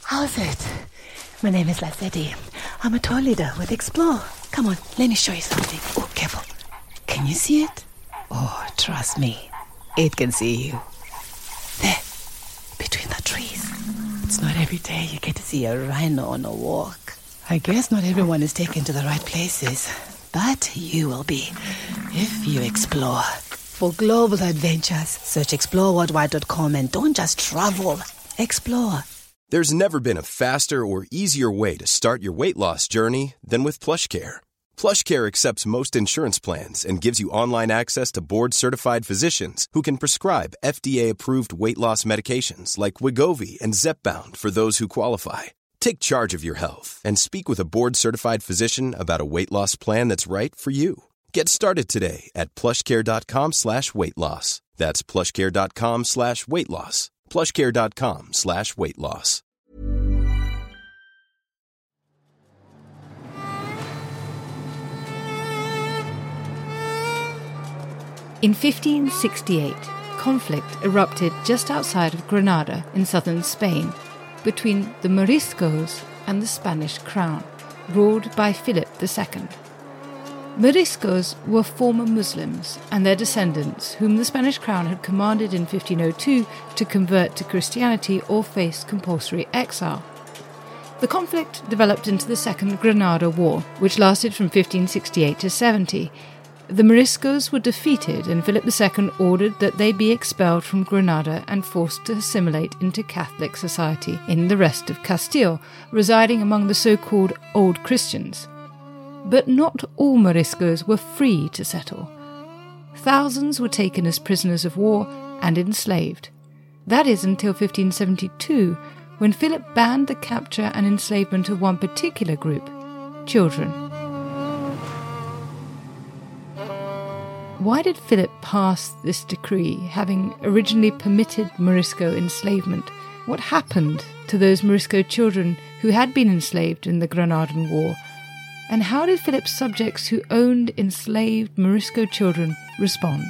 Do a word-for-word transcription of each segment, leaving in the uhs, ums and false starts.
How's it? My name is Lazetti. I'm a tour leader with Explore. Come on, let me show you something. Oh, careful. Can you see it? Oh, trust me. It can see you. There, between the trees. It's not every day you get to see a rhino on a walk. I guess not everyone is taken to the right places, but you will be if you explore. For global adventures, search explore worldwide dot com and don't just travel, explore. There's never been a faster or easier way to start your weight loss journey than with PlushCare. PlushCare accepts most insurance plans and gives you online access to board-certified physicians who can prescribe F D A-approved weight loss medications like Wegovy and Zepbound for those who qualify. Take charge of your health and speak with a board-certified physician about a weight loss plan that's right for you. Get started today at plushcare.com slash weight loss. That's plushcare.com slash weight loss. plushcare.com slash weight loss. In fifteen sixty-eight, conflict erupted just outside of Granada in southern Spain between the Moriscos and the Spanish crown, ruled by Philip the Second. Moriscos were former Muslims and their descendants, whom the Spanish crown had commanded in fifteen oh two to convert to Christianity or face compulsory exile. The conflict developed into the Second Granada War, which lasted from fifteen sixty-eight to seventy. The Moriscos were defeated and Philip the Second ordered that they be expelled from Granada and forced to assimilate into Catholic society in the rest of Castile, residing among the so-called Old Christians. But not all Moriscos were free to settle. Thousands were taken as prisoners of war and enslaved. That is until fifteen seventy-two, when Philip banned the capture and enslavement of one particular group, children. Why did Philip pass this decree, having originally permitted Morisco enslavement? What happened to those Morisco children who had been enslaved in the Granadan War? And how did Philip's subjects who owned enslaved Morisco children respond?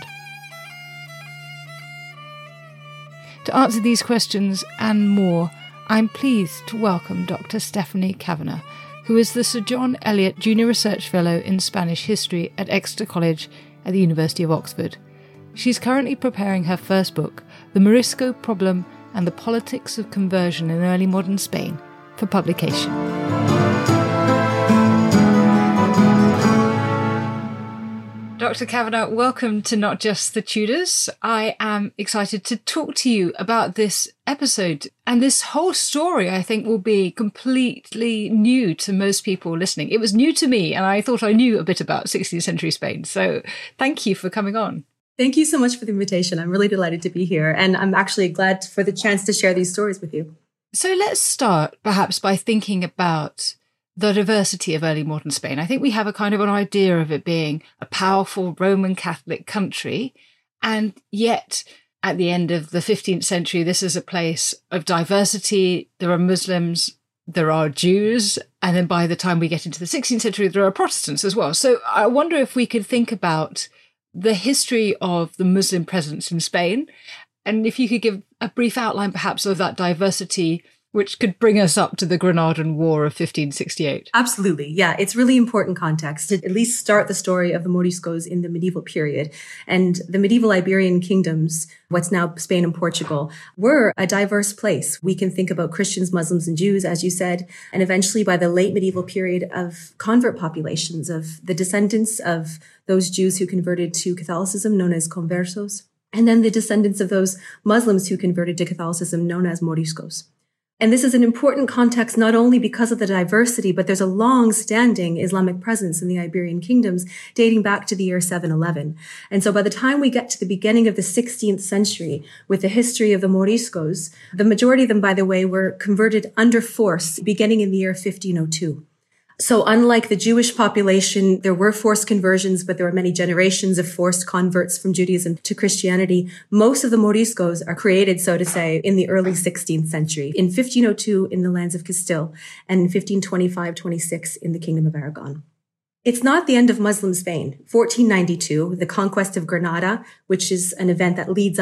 To answer these questions and more, I'm pleased to welcome Doctor Stephanie Kavanagh, who is the Sir John Eliot Junior Research Fellow in Spanish History at Exeter College at the University of Oxford. She's currently preparing her first book, The Morisco Problem and the Politics of Conversion in Early Modern Spain, for publication. Doctor Kavanagh, welcome to Not Just the Tudors. I am excited to talk to you about this episode. And this whole story, I think, will be completely new to most people listening. It was new to me, and I thought I knew a bit about sixteenth century Spain. So thank you for coming on. Thank you so much for the invitation. I'm really delighted to be here. And I'm actually glad for the chance to share these stories with you. So let's start perhaps by thinking about the diversity of early modern Spain. I think we have a kind of an idea of it being a powerful Roman Catholic country, and yet at the end of the fifteenth century, this is a place of diversity. There are Muslims, there are Jews, and then by the time we get into the sixteenth century, there are Protestants as well. So I wonder if we could think about the history of the Muslim presence in Spain, and if you could give a brief outline perhaps of that diversity, which could bring us up to the Granadan War of fifteen sixty-eight. Absolutely. Yeah, it's really important context to at least start the story of the Moriscos in the medieval period. And the medieval Iberian kingdoms, what's now Spain and Portugal, were a diverse place. We can think about Christians, Muslims, and Jews, as you said, and eventually by the late medieval period of convert populations, of the descendants of those Jews who converted to Catholicism, known as conversos, and then the descendants of those Muslims who converted to Catholicism, known as Moriscos. And this is an important context not only because of the diversity, but there's a long-standing Islamic presence in the Iberian kingdoms dating back to the year seven eleven. And so by the time we get to the beginning of the sixteenth century, with the history of the Moriscos, the majority of them, by the way, were converted under force beginning in the year fifteen oh two. So unlike the Jewish population, there were forced conversions, but there were many generations of forced converts from Judaism to Christianity. Most of the Moriscos are created, so to say, in the early sixteenth century, in fifteen oh two in the lands of Castile, and in fifteen twenty-five twenty-six in the Kingdom of Aragon. It's not the end of Muslim Spain. fourteen ninety-two, the conquest of Granada, which is an event that leads up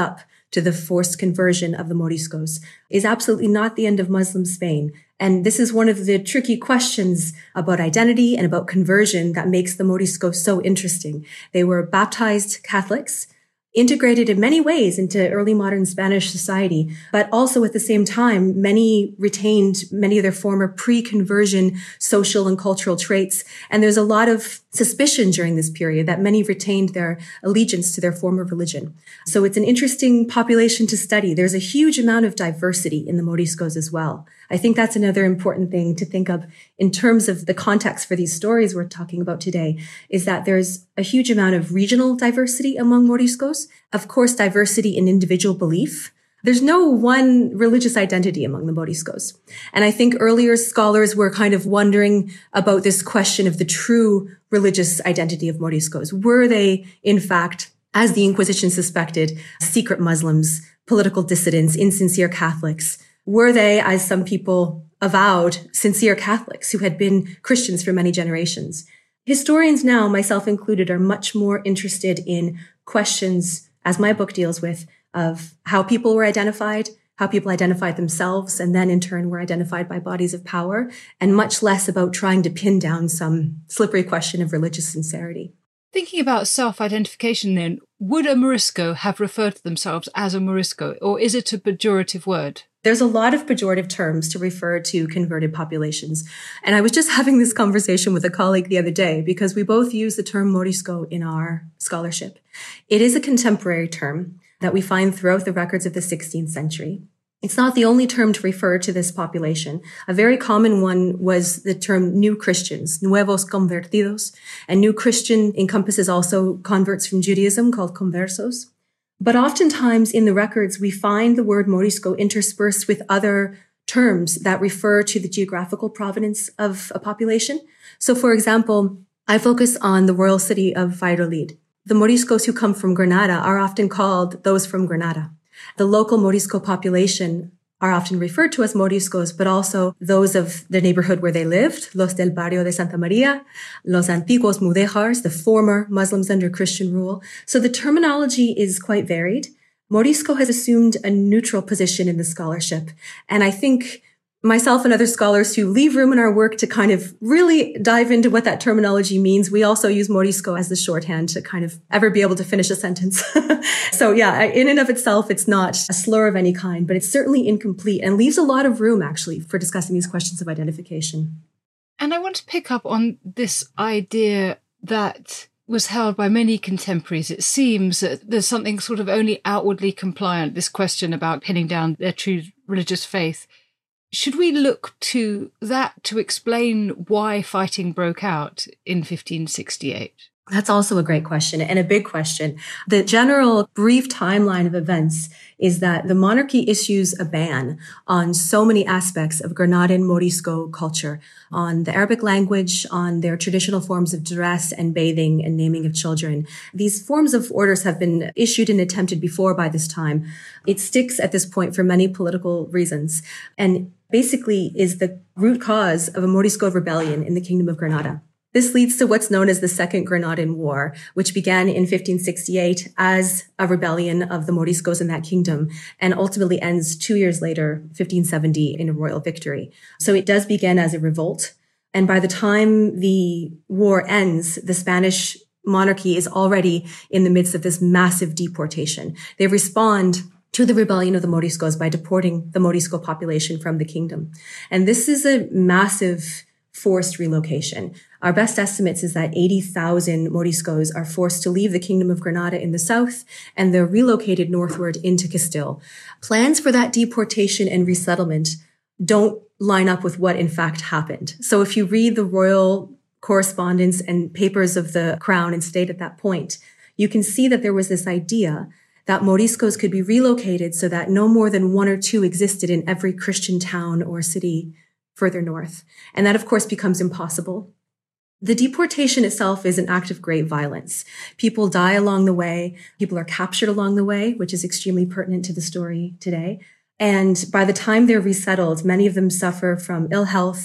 to the forced conversion of the Moriscos, is absolutely not the end of Muslim Spain. And this is one of the tricky questions about identity and about conversion that makes the Moriscos so interesting. They were baptized Catholics, integrated in many ways into early modern Spanish society, but also at the same time, many retained many of their former pre-conversion social and cultural traits. And there's a lot of suspicion during this period that many retained their allegiance to their former religion. So it's an interesting population to study. There's a huge amount of diversity in the Moriscos as well. I think that's another important thing to think of in terms of the context for these stories we're talking about today, is that there's a huge amount of regional diversity among Moriscos. Of course, diversity in individual belief. There's no one religious identity among the Moriscos. And I think earlier scholars were kind of wondering about this question of the true religious identity of Moriscos. Were they, in fact, as the Inquisition suspected, secret Muslims, political dissidents, insincere Catholics? Were they, as some people avowed, sincere Catholics who had been Christians for many generations? Historians now, myself included, are much more interested in questions, as my book deals with, of how people were identified, how people identified themselves, and then in turn were identified by bodies of power, and much less about trying to pin down some slippery question of religious sincerity. Thinking about self-identification then, would a Morisco have referred to themselves as a Morisco, or is it a pejorative word? There's a lot of pejorative terms to refer to converted populations. And I was just having this conversation with a colleague the other day because we both use the term Morisco in our scholarship. It is a contemporary term that we find throughout the records of the sixteenth century. It's not the only term to refer to this population. A very common one was the term New Christians, Nuevos Convertidos. And New Christian encompasses also converts from Judaism called conversos. But oftentimes in the records, we find the word Morisco interspersed with other terms that refer to the geographical provenance of a population. So, for example, I focus on the royal city of Valladolid. The Moriscos who come from Granada are often called those from Granada. The local Morisco population are often referred to as Moriscos, but also those of the neighborhood where they lived, los del barrio de Santa Maria, los antiguos mudéjars, the former Muslims under Christian rule. So the terminology is quite varied. Morisco has assumed a neutral position in the scholarship. And I think myself and other scholars who leave room in our work to kind of really dive into what that terminology means, we also use Morisco as the shorthand to kind of ever be able to finish a sentence. So yeah, in and of itself, it's not a slur of any kind, but it's certainly incomplete and leaves a lot of room actually for discussing these questions of identification. And I want to pick up on this idea that was held by many contemporaries. It seems that there's something sort of only outwardly compliant, this question about pinning down their true religious faith. Should we look to that to explain why fighting broke out in fifteen sixty-eight? That's also a great question and a big question. The general brief timeline of events is that the monarchy issues a ban on so many aspects of Granadan Morisco culture, on the Arabic language, on their traditional forms of dress and bathing and naming of children. These forms of orders have been issued and attempted before by this time. It sticks at this point for many political reasons and basically is the root cause of a Morisco rebellion in the Kingdom of Granada. This leads to what's known as the Second Granadan War, which began in fifteen sixty-eight as a rebellion of the Moriscos in that kingdom and ultimately ends two years later, fifteen seventy, in a royal victory. So it does begin as a revolt. And by the time the war ends, the Spanish monarchy is already in the midst of this massive deportation. They respond to the rebellion of the Moriscos by deporting the Morisco population from the kingdom. And this is a massive forced relocation. Our best estimates is that eighty thousand Moriscos are forced to leave the Kingdom of Granada in the south, and they're relocated northward into Castile. Plans for that deportation and resettlement don't line up with what in fact happened. So if you read the royal correspondence and papers of the crown and state at that point, you can see that there was this idea that Moriscos could be relocated so that no more than one or two existed in every Christian town or city further north. And that, of course, becomes impossible. The deportation itself is an act of great violence. People die along the way. People are captured along the way, which is extremely pertinent to the story today. And by the time they're resettled, many of them suffer from ill health,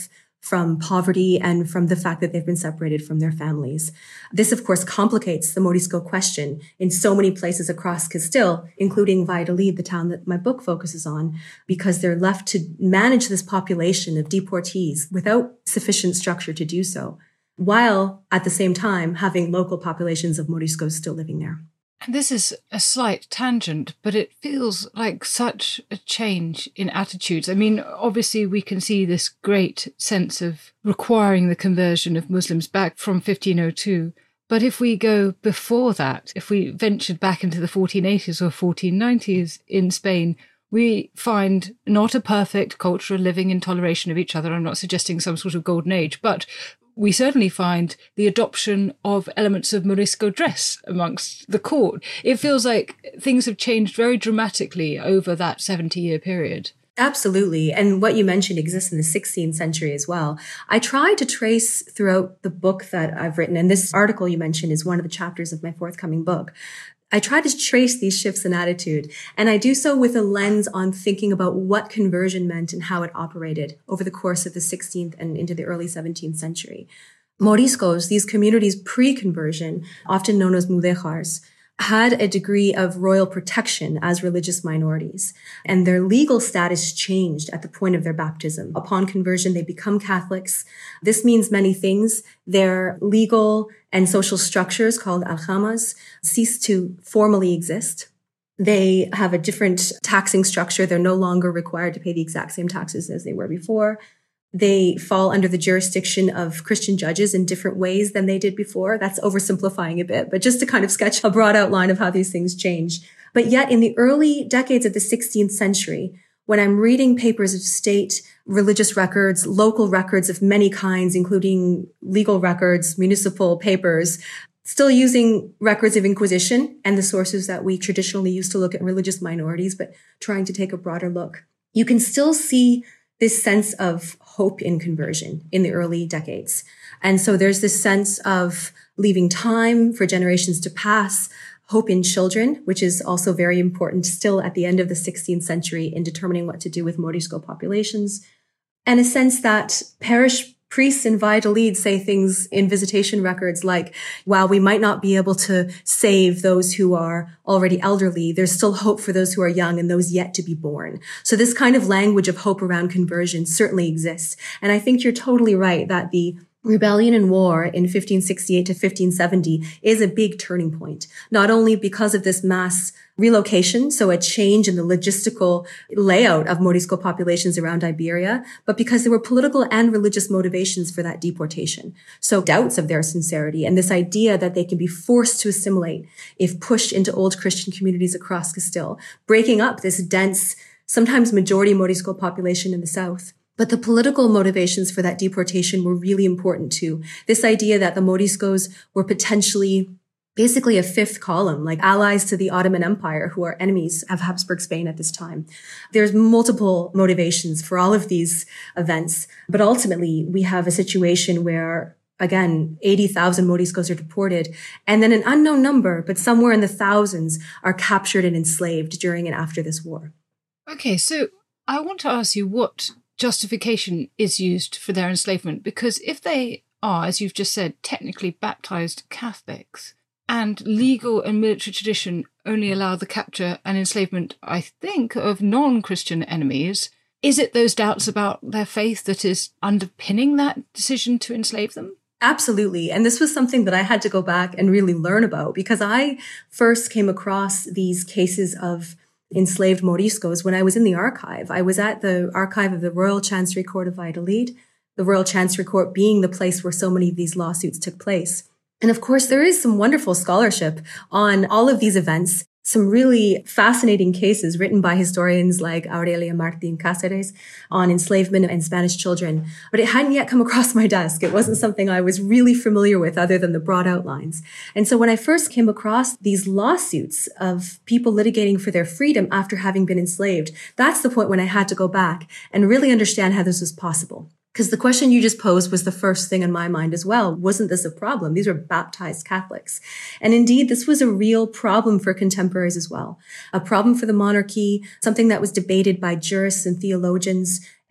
from poverty and from the fact that they've been separated from their families. This, of course, complicates the Morisco question in so many places across Castile, including Valladolid, the town that my book focuses on, because they're left to manage this population of deportees without sufficient structure to do so, while at the same time having local populations of Moriscos still living there. And this is a slight tangent, but it feels like such a change in attitudes. I mean, obviously we can see this great sense of requiring the conversion of Muslims back from fifteen oh two. But if we go before that, if we ventured back into the fourteen eighties or fourteen nineties in Spain, we find not a perfect cultural living in toleration of each other. I'm not suggesting some sort of golden age, but we certainly find the adoption of elements of Morisco dress amongst the court. It feels like things have changed very dramatically over that seventy-year period. Absolutely. And what you mentioned exists in the sixteenth century as well. I try to trace throughout the book that I've written, and this article you mentioned is one of the chapters of my forthcoming book. I try to trace these shifts in attitude, and I do so with a lens on thinking about what conversion meant and how it operated over the course of the sixteenth and into the early seventeenth century. Moriscos, these communities pre-conversion, often known as mudéjars, had a degree of royal protection as religious minorities, and their legal status changed at the point of their baptism. Upon conversion, they become Catholics. This means many things. Their legal and social structures, called aljamas, cease to formally exist. They have a different taxing structure. They're no longer required to pay the exact same taxes as they were before. They fall under the jurisdiction of Christian judges in different ways than they did before. That's oversimplifying a bit, but just to kind of sketch a broad outline of how these things change. But yet in the early decades of the sixteenth century, when I'm reading papers of state religious records, local records of many kinds, including legal records, municipal papers, still using records of Inquisition and the sources that we traditionally use to look at religious minorities, but trying to take a broader look, you can still see this sense of hope in conversion in the early decades. And so there's this sense of leaving time for generations to pass, hope in children, which is also very important still at the end of the sixteenth century in determining what to do with Morisco populations, and a sense that parish priests in Valladolid say things in visitation records like, while we might not be able to save those who are already elderly, there's still hope for those who are young and those yet to be born. So this kind of language of hope around conversion certainly exists. And I think you're totally right that the rebellion and war in fifteen sixty-eight to fifteen seventy is a big turning point, not only because of this mass relocation, so a change in the logistical layout of Morisco populations around Iberia, but because there were political and religious motivations for that deportation. So doubts of their sincerity and this idea that they can be forced to assimilate if pushed into old Christian communities across Castile, breaking up this dense, sometimes majority Morisco population in the south. But the political motivations for that deportation were really important too. This idea that the Moriscos were potentially basically a fifth column, like allies to the Ottoman Empire, who are enemies of Habsburg Spain at this time. There's multiple motivations for all of these events. But ultimately, we have a situation where, again, eighty thousand Moriscos are deported, and then an unknown number, but somewhere in the thousands, are captured and enslaved during and after this war. Okay, so I want to ask you what justification is used for their enslavement, because if they are, as you've just said, technically baptized Catholics, and legal and military tradition only allow the capture and enslavement, I think, of non-Christian enemies, is it those doubts about their faith that is underpinning that decision to enslave them? Absolutely. And this was something that I had to go back and really learn about, because I first came across these cases of enslaved Moriscos when I was in the archive. I was at the archive of the Royal Chancery Court of Valladolid, the Royal Chancery Court being the place where so many of these lawsuits took place. And of course, there is some wonderful scholarship on all of these events, some really fascinating cases written by historians like Aurelia Martín Cáceres on enslavement and Spanish children. But it hadn't yet come across my desk. It wasn't something I was really familiar with other than the broad outlines. And so when I first came across these lawsuits of people litigating for their freedom after having been enslaved, that's the point when I had to go back and really understand how this was possible. Because the question you just posed was the first thing in my mind as well. Wasn't this a problem? These were baptized Catholics. And indeed, this was a real problem for contemporaries as well. A problem for the monarchy, something that was debated by jurists and theologians.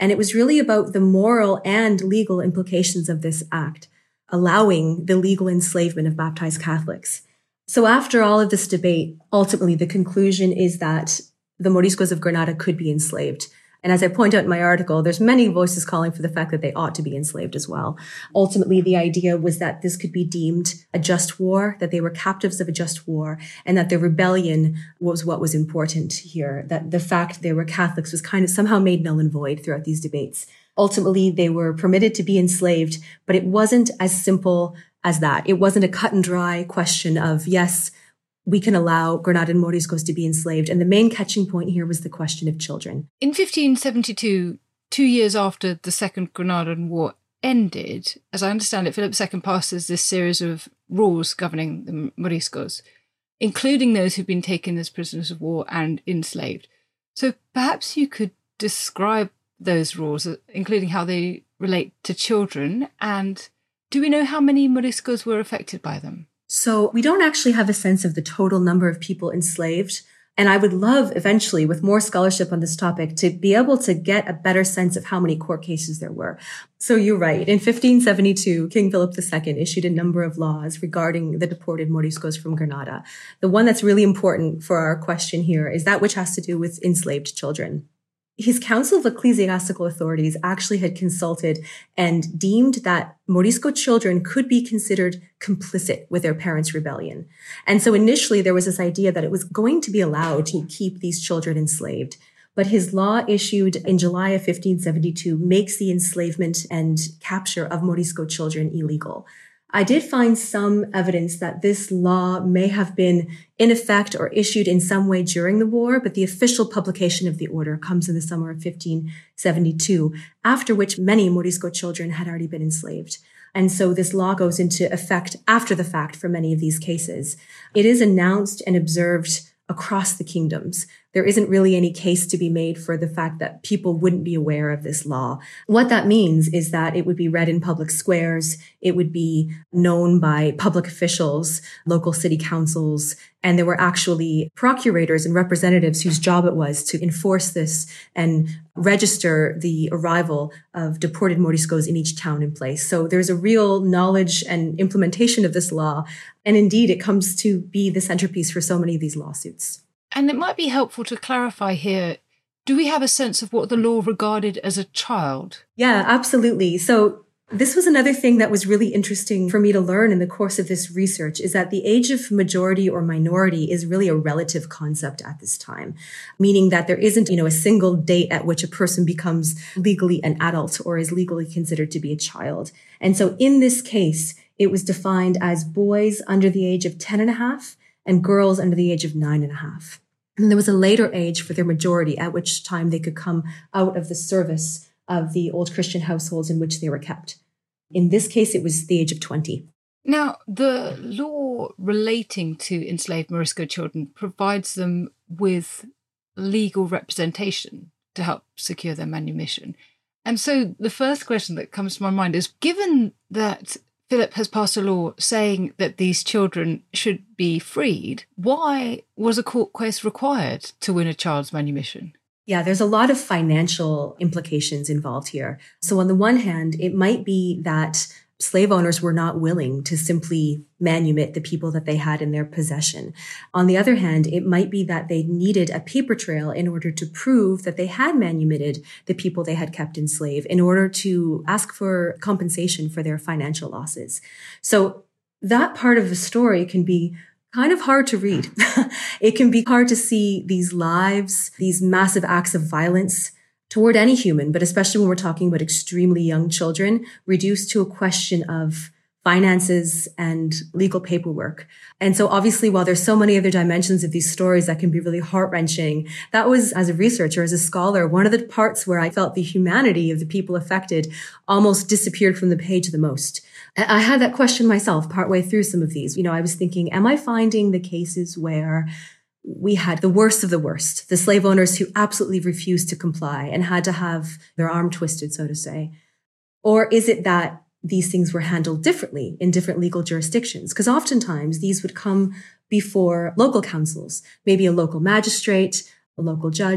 And it was really about the moral and legal implications of this act, allowing the legal enslavement of baptized Catholics. So after all of this debate, ultimately the conclusion is that the Moriscos of Granada could be enslaved. And as I point out in my article, there's many voices calling for the fact that they ought to be enslaved as well. Ultimately, the idea was that this could be deemed a just war, that they were captives of a just war, and that the rebellion was what was important here, that the fact they were Catholics was kind of somehow made null and void throughout these debates. Ultimately, they were permitted to be enslaved, but it wasn't as simple as that. It wasn't a cut and dry question of, yes, we can allow Granadan Moriscos to be enslaved. And the main catching point here was the question of children. In fifteen seventy-two, two years after the Second Granadan War ended, as I understand it, Philip the Second passes this series of rules governing the Moriscos, including those who've been taken as prisoners of war and enslaved. So perhaps you could describe those rules, including how they relate to children, and do we know how many Moriscos were affected by them? So we don't actually have a sense of the total number of people enslaved. And I would love eventually, with more scholarship on this topic, to be able to get a better sense of how many court cases there were. So you're right. In fifteen seventy-two, King Philip the Second issued a number of laws regarding the deported Moriscos from Granada. The one that's really important for our question here is that which has to do with enslaved children. His Council of Ecclesiastical Authorities actually had consulted and deemed that Morisco children could be considered complicit with their parents' rebellion. And so initially there was this idea that it was going to be allowed to keep these children enslaved. But his law issued in July of fifteen seventy-two makes the enslavement and capture of Morisco children illegal. I did find some evidence that this law may have been in effect or issued in some way during the war, but the official publication of the order comes in the summer of fifteen seventy-two, after which many Morisco children had already been enslaved. And so this law goes into effect after the fact for many of these cases. It is announced and observed across the kingdoms. There isn't really any case to be made for the fact that people wouldn't be aware of this law. What that means is that it would be read in public squares. It would be known by public officials, local city councils, and there were actually procurators and representatives whose job it was to enforce this and register the arrival of deported Moriscos in each town and place. So there's a real knowledge and implementation of this law. And indeed, it comes to be the centerpiece for so many of these lawsuits. And it might be helpful to clarify here, do we have a sense of what the law regarded as a child? Yeah, absolutely. So this was another thing that was really interesting for me to learn in the course of this research, is that the age of majority or minority is really a relative concept at this time, meaning that there isn't, you know, a single date at which a person becomes legally an adult or is legally considered to be a child. And so in this case, it was defined as boys under the age of ten and a half and girls under the age of nine and a half. And there was a later age for their majority, at which time they could come out of the service of the old Christian households in which they were kept. In this case, it was the age of twenty. Now, the law relating to enslaved Morisco children provides them with legal representation to help secure their manumission. And so the first question that comes to my mind is, given that Philip has passed a law saying that these children should be freed, why was a court case required to win a child's manumission? Yeah, there's a lot of financial implications involved here. So on the one hand, it might be that slave owners were not willing to simply manumit the people that they had in their possession. On the other hand, it might be that they needed a paper trail in order to prove that they had manumitted the people they had kept enslaved in order to ask for compensation for their financial losses. So that part of the story can be kind of hard to read. It can be hard to see these lives, these massive acts of violence toward any human, but especially when we're talking about extremely young children, reduced to a question of finances and legal paperwork. And so obviously, while there's so many other dimensions of these stories that can be really heart-wrenching, that was, as a researcher, as a scholar, one of the parts where I felt the humanity of the people affected almost disappeared from the page the most. I had that question myself partway through some of these. You know, I was thinking, am I finding the cases where we had the worst of the worst, the slave owners who absolutely refused to comply and had to have their arm twisted, so to say? Or is it that these things were handled differently in different legal jurisdictions? Because oftentimes these would come before local councils, maybe a local magistrate, a local judge,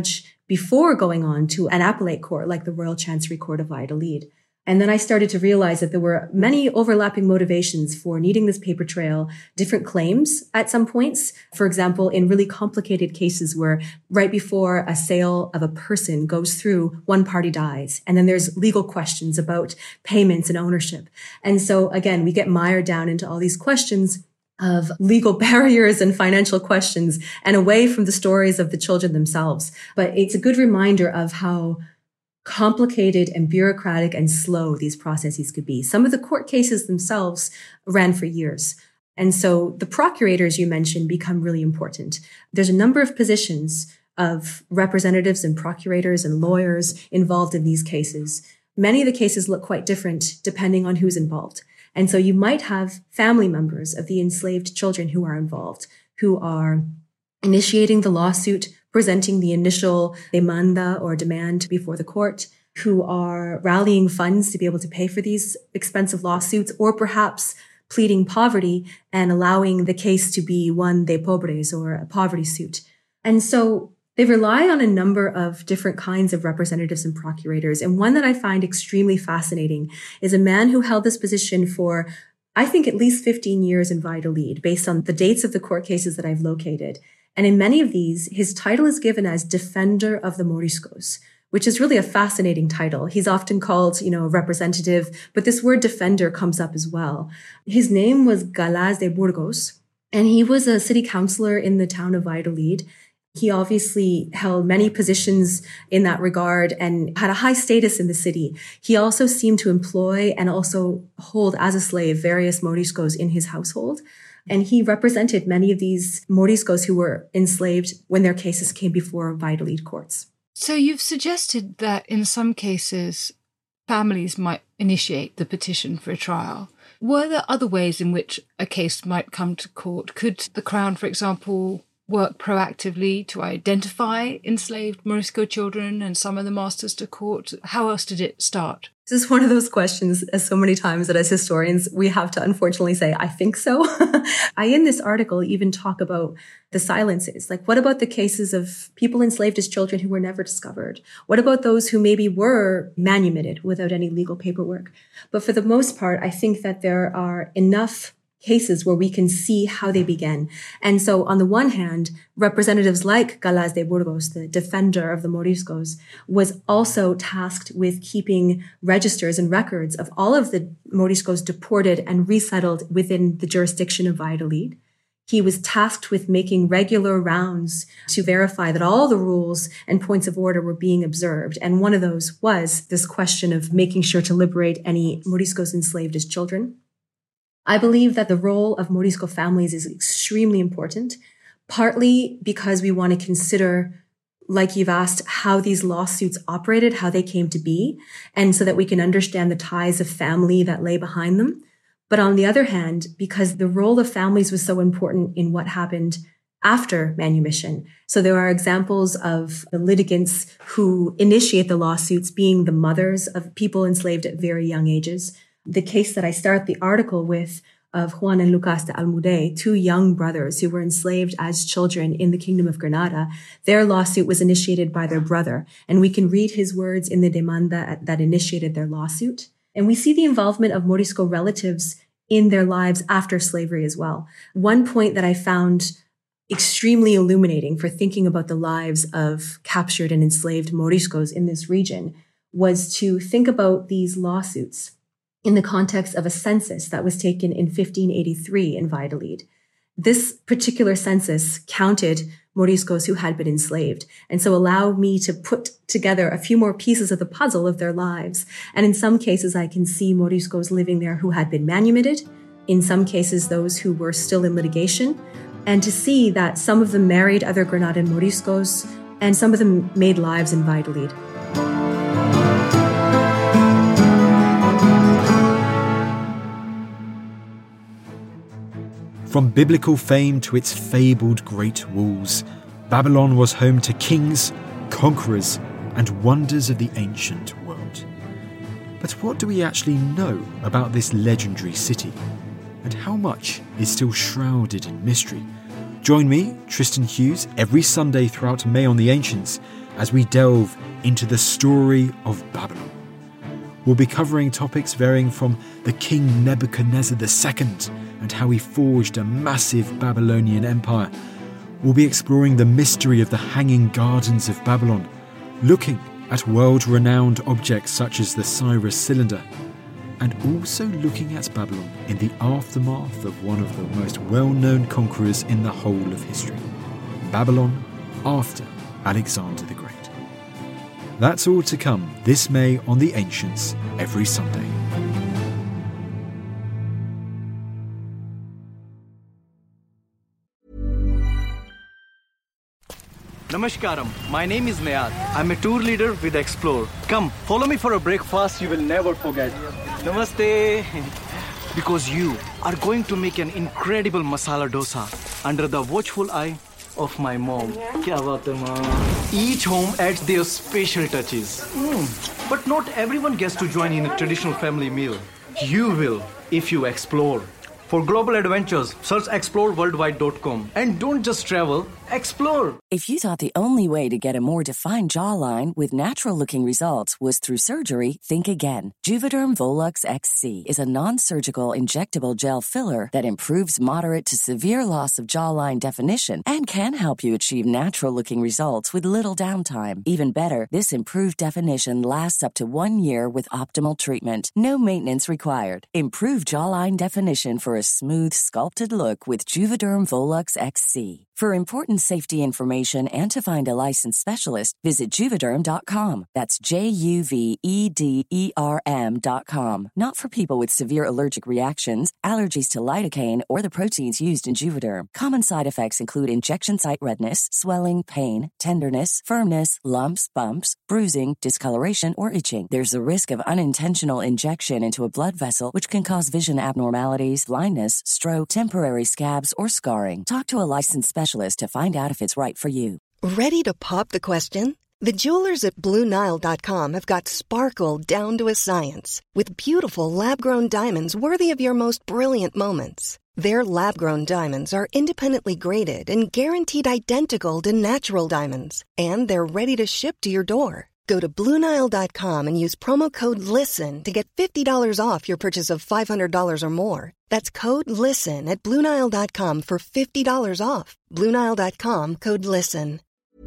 before going on to an appellate court like the Royal Chancery Court of Valladolid. And then I started to realize that there were many overlapping motivations for needing this paper trail, different claims at some points. For example, in really complicated cases where right before a sale of a person goes through, one party dies. And then there's legal questions about payments and ownership. And so again, we get mired down into all these questions of legal barriers and financial questions and away from the stories of the children themselves. But it's a good reminder of how complicated and bureaucratic and slow these processes could be. Some of the court cases themselves ran for years. And so the procurators you mentioned become really important. There's a number of positions of representatives and procurators and lawyers involved in these cases. Many of the cases look quite different depending on who's involved. And so you might have family members of the enslaved children who are involved, who are initiating the lawsuit, presenting the initial demanda or demand before the court, who are rallying funds to be able to pay for these expensive lawsuits, or perhaps pleading poverty and allowing the case to be one de pobres or a poverty suit. And so they rely on a number of different kinds of representatives and procurators. And one that I find extremely fascinating is a man who held this position for, I think, at least fifteen years in Valladolid, based on the dates of the court cases that I've located. And in many of these, his title is given as Defender of the Moriscos, which is really a fascinating title. He's often called, you know, a representative, but this word defender comes up as well. His name was Galaz de Burgos, and he was a city councillor in the town of Valladolid. He obviously held many positions in that regard and had a high status in the city. He also seemed to employ and also hold as a slave various Moriscos in his household. And he represented many of these Moriscos who were enslaved when their cases came before Valladolid courts. So you've suggested that in some cases, families might initiate the petition for a trial. Were there other ways in which a case might come to court? Could the Crown, for example, work proactively to identify enslaved Morisco children and summon the masters to court? How else did it start? This is one of those questions, as so many times that as historians, we have to unfortunately say, I think so. I, in this article, even talk about the silences. Like, what about the cases of people enslaved as children who were never discovered? What about those who maybe were manumitted without any legal paperwork? But for the most part, I think that there are enough cases where we can see how they began. And so on the one hand, representatives like Galaz de Burgos, the defender of the Moriscos, was also tasked with keeping registers and records of all of the Moriscos deported and resettled within the jurisdiction of Valladolid. He was tasked with making regular rounds to verify that all the rules and points of order were being observed. And one of those was this question of making sure to liberate any Moriscos enslaved as children. I believe that the role of Morisco families is extremely important, partly because we want to consider, like you've asked, how these lawsuits operated, how they came to be, and so that we can understand the ties of family that lay behind them. But on the other hand, because the role of families was so important in what happened after manumission. So there are examples of the litigants who initiate the lawsuits being the mothers of people enslaved at very young ages. The case that I start the article with of Juan and Lucas de Almude, two young brothers who were enslaved as children in the Kingdom of Granada, their lawsuit was initiated by their brother. And we can read his words in the demanda that initiated their lawsuit. And we see the involvement of Morisco relatives in their lives after slavery as well. One point that I found extremely illuminating for thinking about the lives of captured and enslaved Moriscos in this region was to think about these lawsuits in the context of a census that was taken in fifteen eighty-three in Valladolid. This particular census counted Moriscos who had been enslaved, and so allowed me to put together a few more pieces of the puzzle of their lives. And in some cases, I can see Moriscos living there who had been manumitted, in some cases, those who were still in litigation, and to see that some of them married other Granadan Moriscos, and some of them made lives in Valladolid. From biblical fame to its fabled great walls, Babylon was home to kings, conquerors, and wonders of the ancient world. But what do we actually know about this legendary city? And how much is still shrouded in mystery? Join me, Tristan Hughes, every Sunday throughout May on the Ancients, as we delve into the story of Babylon. We'll be covering topics varying from the King Nebuchadnezzar the Second and how he forged a massive Babylonian empire. We'll be exploring the mystery of the Hanging Gardens of Babylon, looking at world-renowned objects such as the Cyrus Cylinder, and also looking at Babylon in the aftermath of one of the most well-known conquerors in the whole of history, Babylon after Alexander the Great. That's all to come this May on The Ancients every Sunday. Namaskaram, my name is Nayar. I'm a tour leader with Explore. Come, follow me for a breakfast you will never forget. Namaste. Because you are going to make an incredible masala dosa under the watchful eye of my mom. Kya baat hai, mom? Each home adds their special touches. Mm. But not everyone gets to join in a traditional family meal. You will if you explore. For global adventures, search explore worldwide dot com. And don't just travel, explore. If you thought the only way to get a more defined jawline with natural-looking results was through surgery, think again. Juvederm Volux X C is a non-surgical injectable gel filler that improves moderate to severe loss of jawline definition and can help you achieve natural-looking results with little downtime. Even better, this improved definition lasts up to one year with optimal treatment. No maintenance required. Improve jawline definition for a smooth, sculpted look with Juvederm Volux X C. For important safety information and to find a licensed specialist, visit Juvederm dot com. That's J U V E D E R M dot com. Not for people with severe allergic reactions, allergies to lidocaine, or the proteins used in Juvederm. Common side effects include injection site redness, swelling, pain, tenderness, firmness, lumps, bumps, bruising, discoloration, or itching. There's a risk of unintentional injection into a blood vessel, which can cause vision abnormalities, blindness, stroke, temporary scabs, or scarring. Talk to a licensed specialist to find out if it's right for you. Ready to pop the question? The jewelers at Blue Nile dot com have got sparkle down to a science with beautiful lab-grown diamonds worthy of your most brilliant moments. Their lab-grown diamonds are independently graded and guaranteed identical to natural diamonds, and they're ready to ship to your door. Go to Blue Nile dot com and use promo code LISTEN to get fifty dollars off your purchase of five hundred dollars or more. That's code LISTEN at Blue Nile dot com for fifty dollars off. Blue Nile dot com, code LISTEN.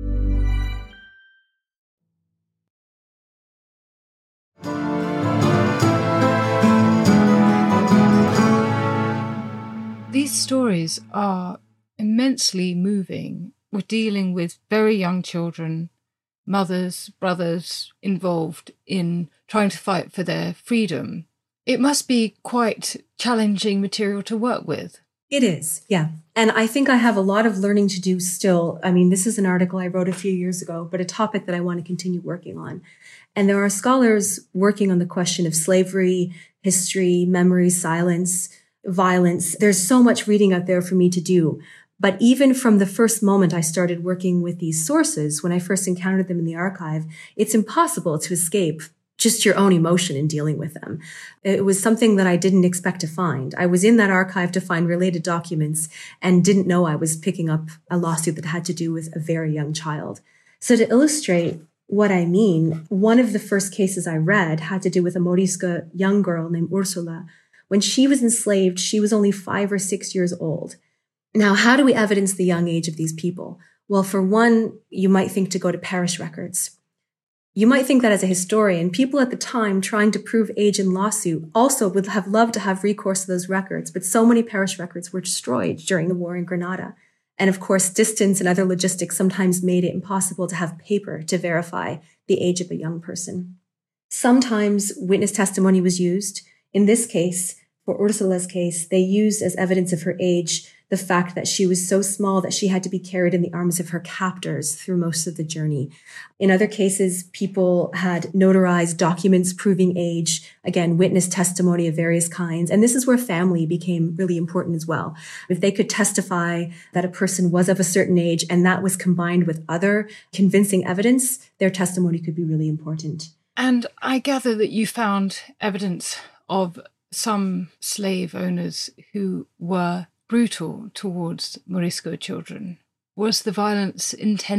These stories are immensely moving. We're dealing with very young children, mothers, brothers involved in trying to fight for their freedom. It must be quite challenging material to work with. It is, yeah. And I think I have a lot of learning to do still. I mean, this is an article I wrote a few years ago, but a topic that I want to continue working on. And there are scholars working on the question of slavery, history, memory, silence, violence. There's so much reading out there for me to do. But even from the first moment I started working with these sources, when I first encountered them in the archive, it's impossible to escape just your own emotion in dealing with them. It was something that I didn't expect to find. I was in that archive to find related documents and didn't know I was picking up a lawsuit that had to do with a very young child. So to illustrate what I mean, one of the first cases I read had to do with a Morisca young girl named Ursula. When she was enslaved, she was only five or six years old. Now, how do we evidence the young age of these people? Well, for one, you might think to go to parish records. You might think that as a historian, people at the time trying to prove age in lawsuit also would have loved to have recourse to those records, but so many parish records were destroyed during the war in Granada. And of course, distance and other logistics sometimes made it impossible to have paper to verify the age of a young person. Sometimes witness testimony was used. In this case, for Ursula's case, they used as evidence of her age the fact that she was so small that she had to be carried in the arms of her captors through most of the journey. In other cases, people had notarized documents proving age, again, witness testimony of various kinds. And this is where family became really important as well. If they could testify that a person was of a certain age and that was combined with other convincing evidence, their testimony could be really important. And I gather that you found evidence of some slave owners who were brutal towards Morisco children. Was the violence intended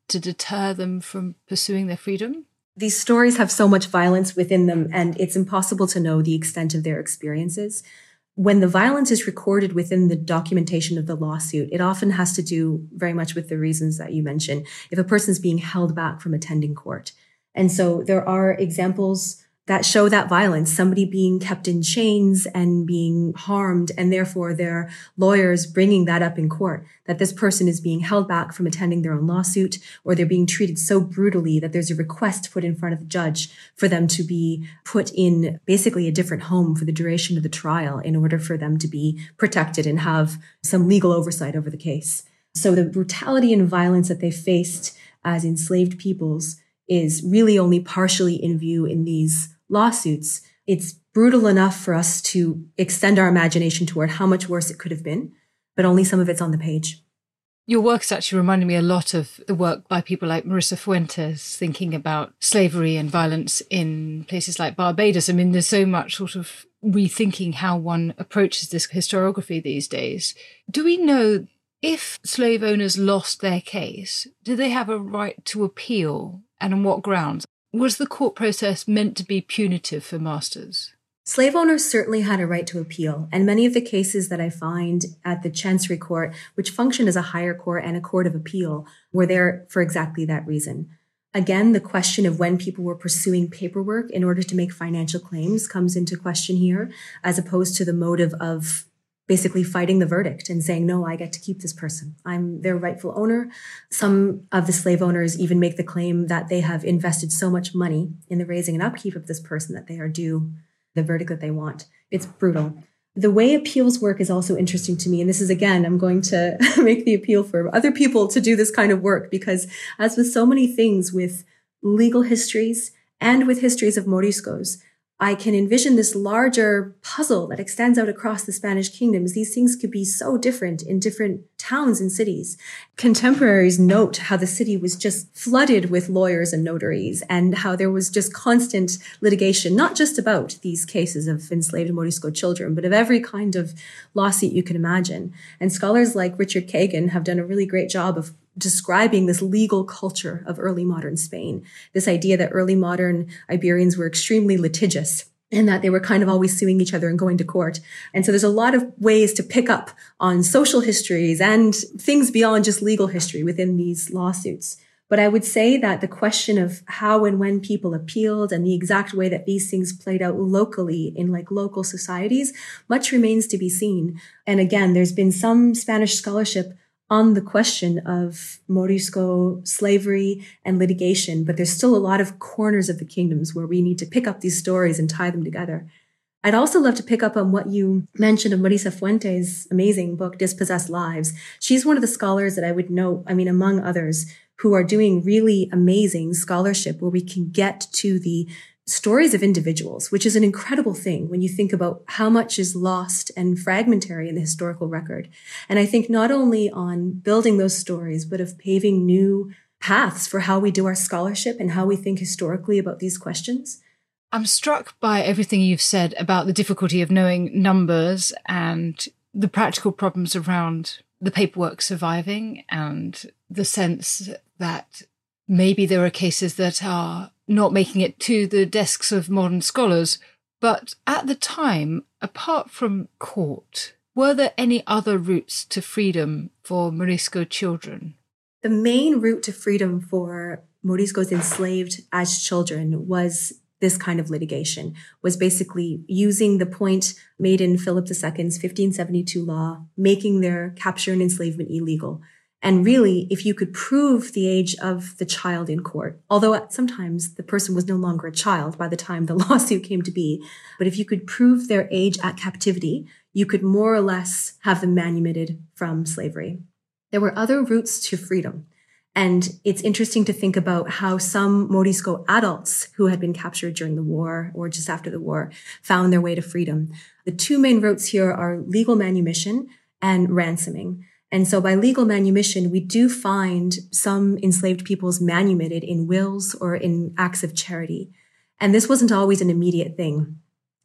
to deter them from pursuing their freedom? These stories have so much violence within them, and it's impossible to know the extent of their experiences. When the violence is recorded within the documentation of the lawsuit, it often has to do very much with the reasons that you mentioned. If a person is being held back from attending court. And so there are examples that show that violence, somebody being kept in chains and being harmed, and therefore their lawyers bringing that up in court, that this person is being held back from attending their own lawsuit, or they're being treated so brutally that there's a request put in front of the judge for them to be put in basically a different home for the duration of the trial in order for them to be protected and have some legal oversight over the case. So the brutality and violence that they faced as enslaved peoples is really only partially in view in these lawsuits. It's brutal enough for us to extend our imagination toward how much worse it could have been, but only some of it's on the page. Your work is actually reminding me a lot of the work by people like Marisa Fuentes, thinking about slavery and violence in places like Barbados. I mean, there's so much sort of rethinking how one approaches this historiography these days. Do we know if slave owners lost their case, do they have a right to appeal, and on what grounds? Was the court process meant to be punitive for masters? Slave owners certainly had a right to appeal, and many of the cases that I find at the Chancery Court, which function as a higher court and a court of appeal, were there for exactly that reason. Again, the question of when people were pursuing paperwork in order to make financial claims comes into question here, as opposed to the motive of basically fighting the verdict and saying, no, I get to keep this person. I'm their rightful owner. Some of the slave owners even make the claim that they have invested so much money in the raising and upkeep of this person that they are due the verdict that they want. It's brutal. The way appeals work is also interesting to me. And this is, again, I'm going to make the appeal for other people to do this kind of work, because as with so many things with legal histories and with histories of Moriscos, I can envision this larger puzzle that extends out across the Spanish kingdoms. These things could be so different in different towns and cities. Contemporaries note how the city was just flooded with lawyers and notaries, and how there was just constant litigation, not just about these cases of enslaved Morisco children, but of every kind of lawsuit you can imagine. And scholars like Richard Kagan have done a really great job of describing this legal culture of early modern Spain, this idea that early modern Iberians were extremely litigious and that they were kind of always suing each other and going to court. And so there's a lot of ways to pick up on social histories and things beyond just legal history within these lawsuits. But I would say that the question of how and when people appealed and the exact way that these things played out locally in like local societies, much remains to be seen. And again, there's been some Spanish scholarship on the question of Morisco slavery and litigation, but there's still a lot of corners of the kingdoms where we need to pick up these stories and tie them together. I'd also love to pick up on what you mentioned of Marisa Fuentes' amazing book, Dispossessed Lives. She's one of the scholars that I would note, I mean, among others, who are doing really amazing scholarship where we can get to the stories of individuals, which is an incredible thing when you think about how much is lost and fragmentary in the historical record. And I think not only on building those stories, but of paving new paths for how we do our scholarship and how we think historically about these questions. I'm struck by everything you've said about the difficulty of knowing numbers and the practical problems around the paperwork surviving, and the sense that maybe there are cases that are not making it to the desks of modern scholars. But at the time, apart from court, were there any other routes to freedom for Morisco children? The main route to freedom for Moriscos enslaved as children was this kind of litigation, was basically using the point made in Philip the Second's fifteen seventy-two law, making their capture and enslavement illegal. And really, if you could prove the age of the child in court, although sometimes the person was no longer a child by the time the lawsuit came to be, but if you could prove their age at captivity, you could more or less have them manumitted from slavery. There were other routes to freedom. And it's interesting to think about how some Morisco adults who had been captured during the war or just after the war found their way to freedom. The two main routes here are legal manumission and ransoming. And so by legal manumission, we do find some enslaved peoples manumitted in wills or in acts of charity. And this wasn't always an immediate thing.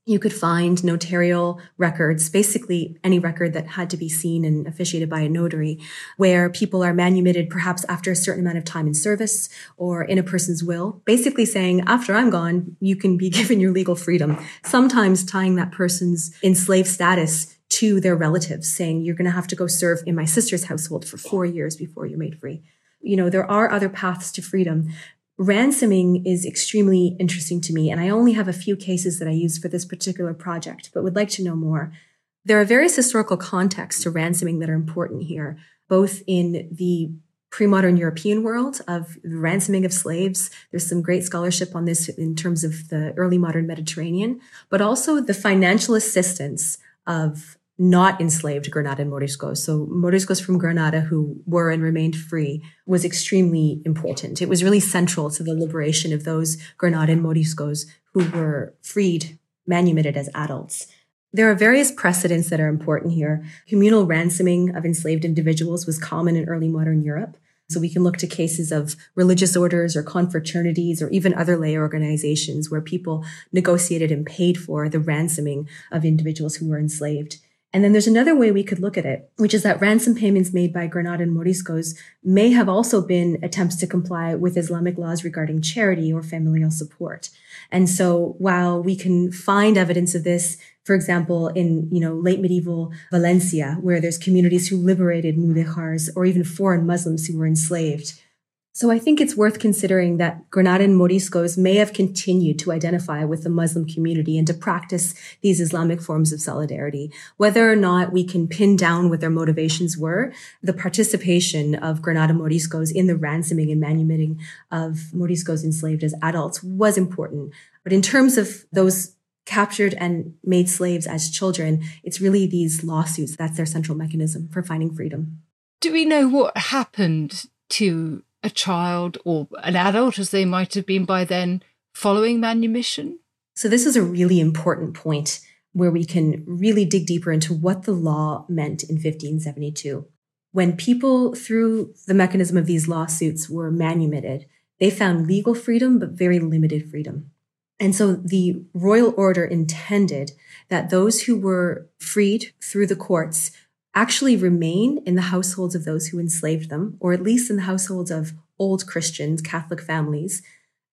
You could find notarial records, basically any record that had to be seen and officiated by a notary, where people are manumitted perhaps after a certain amount of time in service or in a person's will, basically saying, after I'm gone, you can be given your legal freedom, sometimes tying that person's enslaved status to their relatives, saying, you're going to have to go serve in my sister's household for four years before you're made free. You know, there are other paths to freedom. Ransoming is extremely interesting to me, and I only have a few cases that I use for this particular project, but would like to know more. There are various historical contexts to ransoming that are important here, both in the pre-modern European world of the ransoming of slaves. There's some great scholarship on this in terms of the early modern Mediterranean, but also the financial assistance of not enslaved Granada Moriscos. So Moriscos from Granada who were and remained free was extremely important. It was really central to the liberation of those Granadan Moriscos who were freed, manumitted as adults. There are various precedents that are important here. Communal ransoming of enslaved individuals was common in early modern Europe. So we can look to cases of religious orders or confraternities or even other lay organizations where people negotiated and paid for the ransoming of individuals who were enslaved. And then there's another way we could look at it, which is that ransom payments made by Granadan Moriscos may have also been attempts to comply with Islamic laws regarding charity or familial support. And so while we can find evidence of this, for example, in, you know, late medieval Valencia, where there's communities who liberated mudéjars or even foreign Muslims who were enslaved. So I think it's worth considering that Granadan Moriscos may have continued to identify with the Muslim community and to practice these Islamic forms of solidarity. Whether or not we can pin down what their motivations were, the participation of Granada Moriscos in the ransoming and manumitting of Moriscos enslaved as adults was important. But in terms of those captured and made slaves as children, it's really these lawsuits that's their central mechanism for finding freedom. Do we know what happened to a child or an adult, as they might have been by then, following manumission? So this is a really important point where we can really dig deeper into what the law meant in fifteen seventy-two. When people, through the mechanism of these lawsuits, were manumitted, they found legal freedom, but very limited freedom. And so the royal order intended that those who were freed through the courts actually remain in the households of those who enslaved them, or at least in the households of old Christians, Catholic families,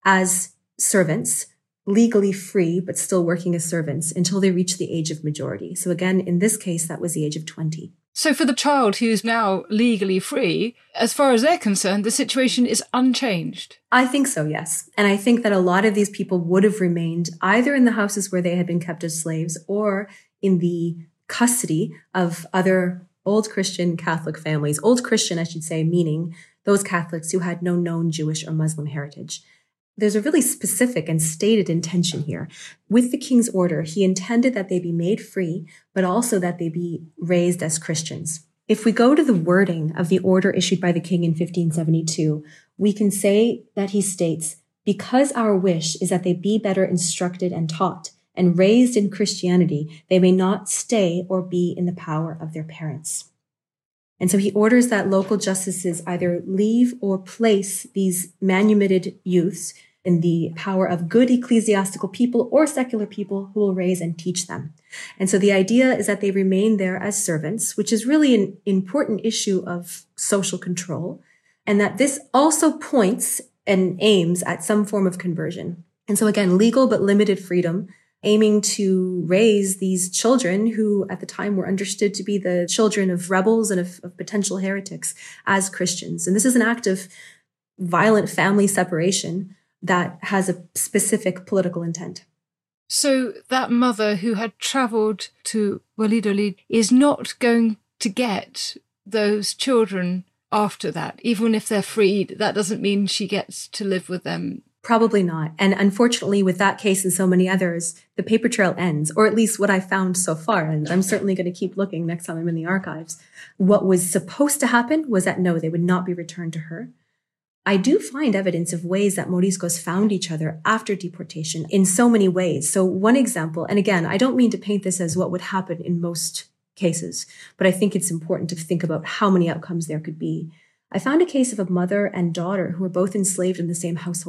as servants, legally free, but still working as servants until they reach the age of majority. So again, in this case, that was the age of twenty. So for the child who's now legally free, as far as they're concerned, the situation is unchanged. I think so, yes. And I think that a lot of these people would have remained either in the houses where they had been kept as slaves or in the custody of other old Christian Catholic families. Old Christian, I should say, meaning those Catholics who had no known Jewish or Muslim heritage. There's a really specific and stated intention here. With the king's order, he intended that they be made free, but also that they be raised as Christians. If we go to the wording of the order issued by the king in fifteen seventy-two, we can say that he states, "Because our wish is that they be better instructed and taught, and raised in Christianity, they may not stay or be in the power of their parents." And so he orders that local justices either leave or place these manumitted youths in the power of good ecclesiastical people or secular people who will raise and teach them. And so the idea is that they remain there as servants, which is really an important issue of social control, and that this also points and aims at some form of conversion. And so again, legal but limited freedom, aiming to raise these children who at the time were understood to be the children of rebels and of, of potential heretics as Christians. And this is an act of violent family separation that has a specific political intent. So that mother who had travelled to Valladolid is not going to get those children after that. Even if they're freed, that doesn't mean she gets to live with them. Probably not. And unfortunately, with that case and so many others, the paper trail ends, or at least what I found so far. And I'm certainly going to keep looking next time I'm in the archives. What was supposed to happen was that no, they would not be returned to her. I do find evidence of ways that Moriscos found each other after deportation in so many ways. So one example, and again, I don't mean to paint this as what would happen in most cases, but I think it's important to think about how many outcomes there could be. I found a case of a mother and daughter who were both enslaved in the same household.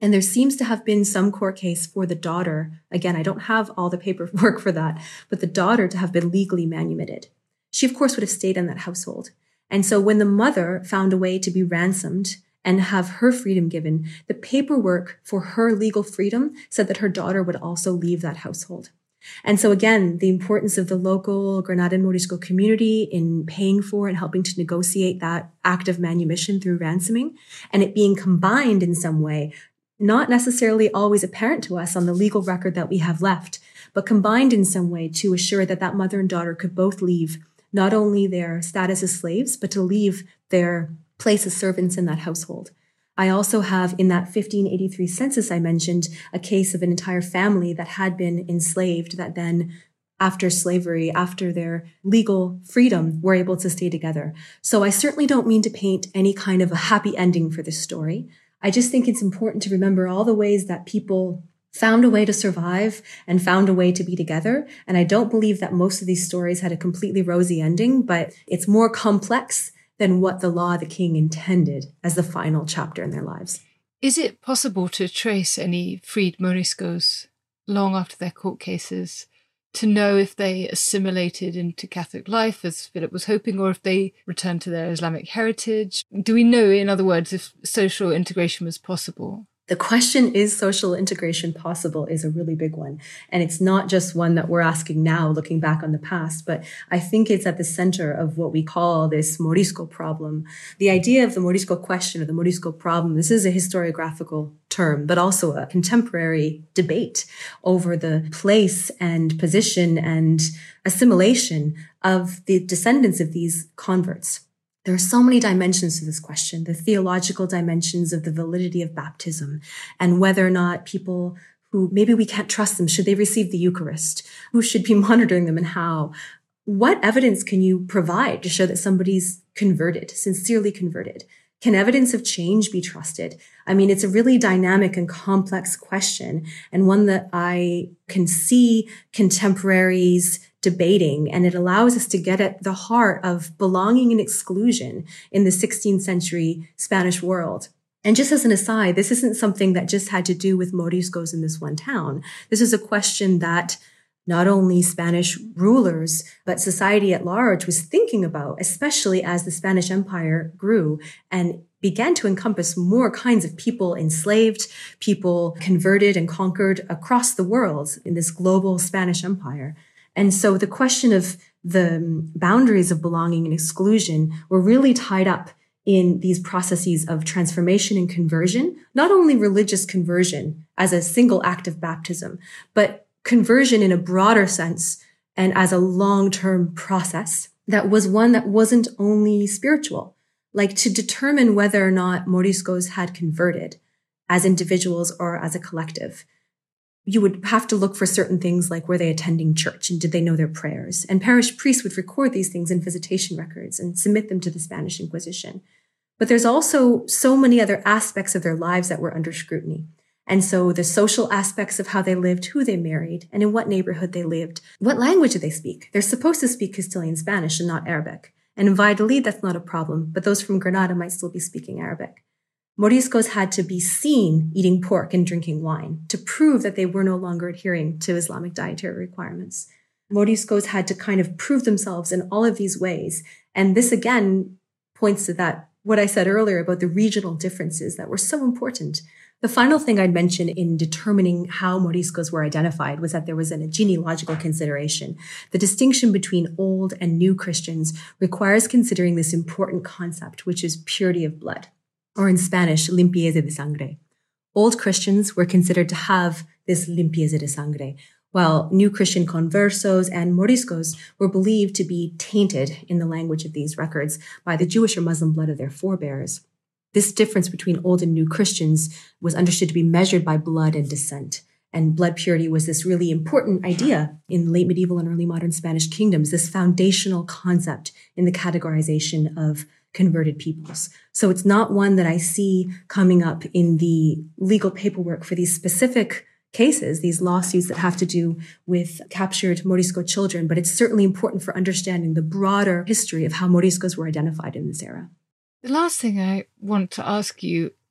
And there seems to have been some court case for the daughter. Again, I don't have all the paperwork for that, but the daughter to have been legally manumitted. She, of course, would have stayed in that household. And so when the mother found a way to be ransomed and have her freedom given, the paperwork for her legal freedom said that her daughter would also leave that household. And so again, the importance of the local Granada and Morisco community in paying for and helping to negotiate that act of manumission through ransoming, and it being combined in some way, not necessarily always apparent to us on the legal record that we have left, but combined in some way to assure that that mother and daughter could both leave not only their status as slaves, but to leave their place as servants in that household. I also have in that fifteen eighty-three census I mentioned a case of an entire family that had been enslaved that then after slavery, after their legal freedom, were able to stay together. So I certainly don't mean to paint any kind of a happy ending for this story. I just think it's important to remember all the ways that people found a way to survive and found a way to be together. And I don't believe that most of these stories had a completely rosy ending, but it's more complex than what the law of the king intended as the final chapter in their lives. Is it possible to trace any freed Moriscos long after their court cases to know if they assimilated into Catholic life, as Philip was hoping, or if they returned to their Islamic heritage? Do we know, in other words, if social integration was possible? The question, is social integration possible, is a really big one. And it's not just one that we're asking now, looking back on the past, but I think it's at the center of what we call this Morisco problem. The idea of the Morisco question or the Morisco problem, this is a historiographical term, but also a contemporary debate over the place and position and assimilation of the descendants of these converts. There are so many dimensions to this question, the theological dimensions of the validity of baptism and whether or not people who maybe we can't trust them, should they receive the Eucharist? Who should be monitoring them and how? What evidence can you provide to show that somebody's converted, sincerely converted? Can evidence of change be trusted? I mean, it's a really dynamic and complex question, and one that I can see contemporaries debating, and it allows us to get at the heart of belonging and exclusion in the sixteenth century Spanish world. And just as an aside, this isn't something that just had to do with Moriscos in this one town. This is a question that not only Spanish rulers, but society at large was thinking about, especially as the Spanish Empire grew and began to encompass more kinds of people enslaved, people converted and conquered across the world in this global Spanish Empire. And so the question of the boundaries of belonging and exclusion were really tied up in these processes of transformation and conversion, not only religious conversion as a single act of baptism, but conversion in a broader sense and as a long-term process that was one that wasn't only spiritual, like to determine whether or not Moriscos had converted as individuals or as a collective. You would have to look for certain things like were they attending church and did they know their prayers? And parish priests would record these things in visitation records and submit them to the Spanish Inquisition. But there's also so many other aspects of their lives that were under scrutiny. And so the social aspects of how they lived, who they married, and in what neighborhood they lived. What language do they speak? They're supposed to speak Castilian Spanish and not Arabic. And in Valladolid, that's not a problem, but those from Granada might still be speaking Arabic. Moriscos had to be seen eating pork and drinking wine to prove that they were no longer adhering to Islamic dietary requirements. Moriscos had to kind of prove themselves in all of these ways. And this again points to that, what I said earlier about the regional differences that were so important. The final thing I'd mention in determining how Moriscos were identified was that there was a genealogical consideration. The distinction between old and new Christians requires considering this important concept, which is purity of blood, or in Spanish, limpieza de sangre. Old Christians were considered to have this limpieza de sangre, while new Christian conversos and Moriscos were believed to be tainted in the language of these records by the Jewish or Muslim blood of their forebears. This difference between old and new Christians was understood to be measured by blood and descent. And blood purity was this really important idea in late medieval and early modern Spanish kingdoms, this foundational concept in the categorization of converted peoples. So it's not one that I see coming up in the legal paperwork for these specific cases, these lawsuits that have to do with captured Morisco children, but it's certainly important for understanding the broader history of how Moriscos were identified in this era. The last thing I want to ask you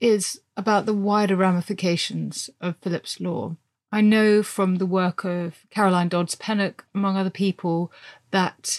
is about the wider ramifications of Philip's Law. I know from the work of Caroline Dodds-Pennock, among other people, that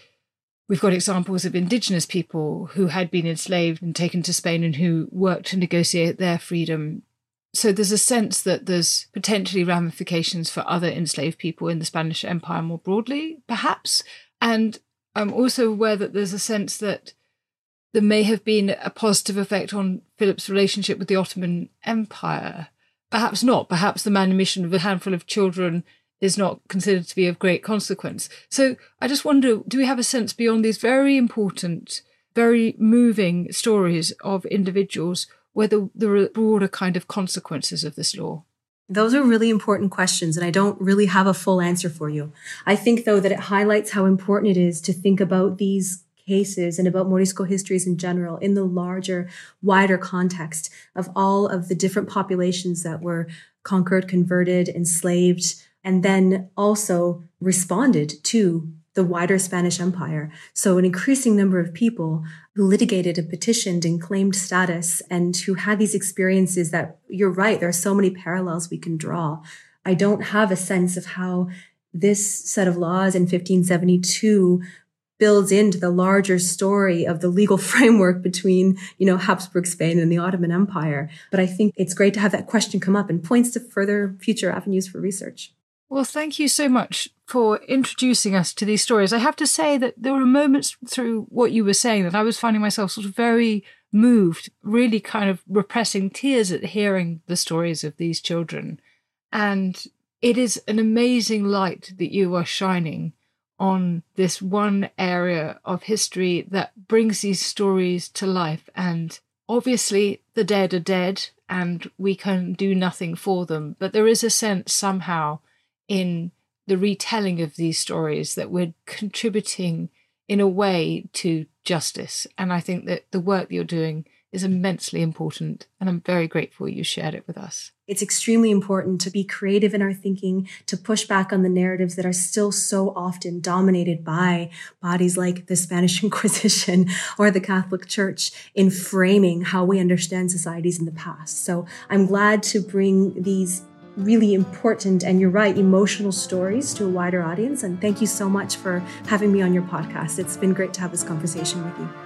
we've got examples of Indigenous people who had been enslaved and taken to Spain and who worked to negotiate their freedom. So there's a sense that there's potentially ramifications for other enslaved people in the Spanish Empire more broadly, perhaps. And I'm also aware that there's a sense that there may have been a positive effect on Philip's relationship with the Ottoman Empire. Perhaps not. Perhaps the manumission of a handful of children is not considered to be of great consequence. So I just wonder, do we have a sense beyond these very important, very moving stories of individuals, whether there are broader kind of consequences of this law? Those are really important questions, and I don't really have a full answer for you. I think, though, that it highlights how important it is to think about these cases and about Morisco histories in general in the larger, wider context of all of the different populations that were conquered, converted, enslaved, and then also responded to the wider Spanish Empire. So an increasing number of people who litigated and petitioned and claimed status and who had these experiences that, you're right, there are so many parallels we can draw. I don't have a sense of how this set of laws in fifteen seventy-two builds into the larger story of the legal framework between, you know, Habsburg Spain and the Ottoman Empire. But I think it's great to have that question come up and points to further future avenues for research. Well, thank you so much for introducing us to these stories. I have to say that there were moments through what you were saying that I was finding myself sort of very moved, really kind of repressing tears at hearing the stories of these children. And it is an amazing light that you are shining on this one area of history that brings these stories to life. And obviously the dead are dead and we can do nothing for them. But there is a sense somehow in the retelling of these stories that we're contributing in a way to justice. And I think that the work that you're doing is immensely important, and I'm very grateful you shared it with us. It's extremely important to be creative in our thinking, to push back on the narratives that are still so often dominated by bodies like the Spanish Inquisition or the Catholic Church in framing how we understand societies in the past. So I'm glad to bring these really important, and you're right, emotional stories to a wider audience. And thank you so much for having me on your podcast. It's been great to have this conversation with you.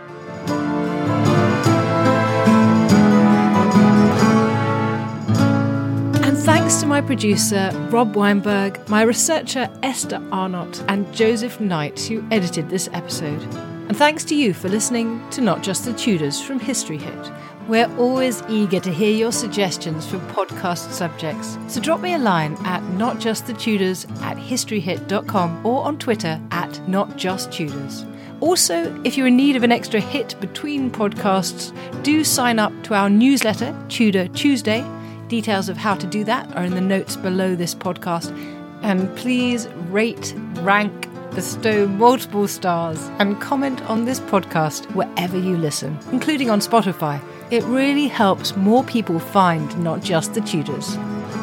And thanks to my producer, Rob Weinberg, my researcher, Esther Arnott, and Joseph Knight, who edited this episode. And thanks to you for listening to Not Just the Tudors from History Hit. We're always eager to hear your suggestions for podcast subjects. So drop me a line at notjustthetudors at historyhit dot com or on Twitter at notjusttudors. Also, if you're in need of an extra hit between podcasts, do sign up to our newsletter, Tudor Tuesday. Details of how to do that are in the notes below this podcast. And please rate, rank, bestow multiple stars, and comment on this podcast wherever you listen, including on Spotify. It really helps more people find Not Just the Tudors.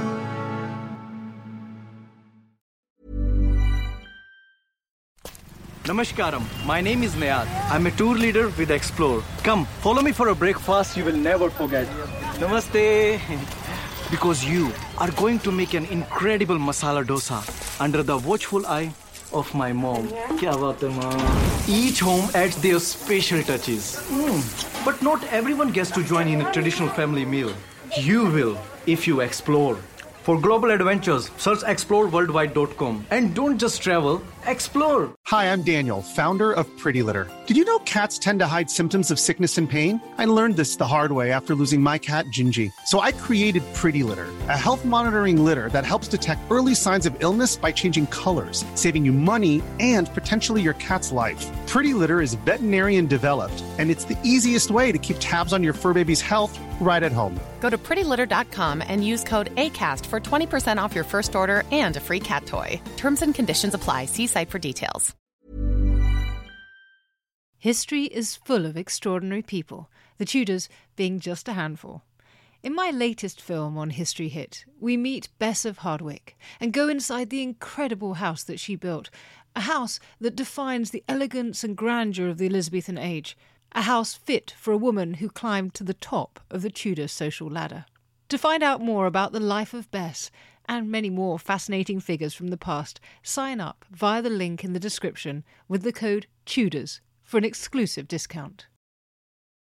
Namaskaram, my name is Nayad. I'm a tour leader with Explore. Come, follow me for a breakfast you will never forget. Namaste. Because you are going to make an incredible masala dosa under the watchful eye of my mom. Kya baat hai, mom? Each home adds their special touches. Mm. But not everyone gets to join in a traditional family meal. You will if you explore. For global adventures, search explore worldwide dot com. And don't just travel, explore. Hi, I'm Daniel, founder of Pretty Litter. Did you know cats tend to hide symptoms of sickness and pain? I learned this the hard way after losing my cat, Gingy. So I created Pretty Litter, a health monitoring litter that helps detect early signs of illness by changing colors, saving you money and potentially your cat's life. Pretty Litter is veterinarian developed, and it's the easiest way to keep tabs on your fur baby's health right at home. Go to pretty litter dot com and use code ACAST for twenty percent off your first order and a free cat toy. Terms and conditions apply. See site for details. History is full of extraordinary people, the Tudors being just a handful. In my latest film on History Hit, we meet Bess of Hardwick and go inside the incredible house that she built, a house that defines the elegance and grandeur of the Elizabethan age. a house fit for a woman who climbed to the top of the Tudor social ladder. To find out more about the life of Bess and many more fascinating figures from the past, sign up via the link in the description with the code TUDORS for an exclusive discount.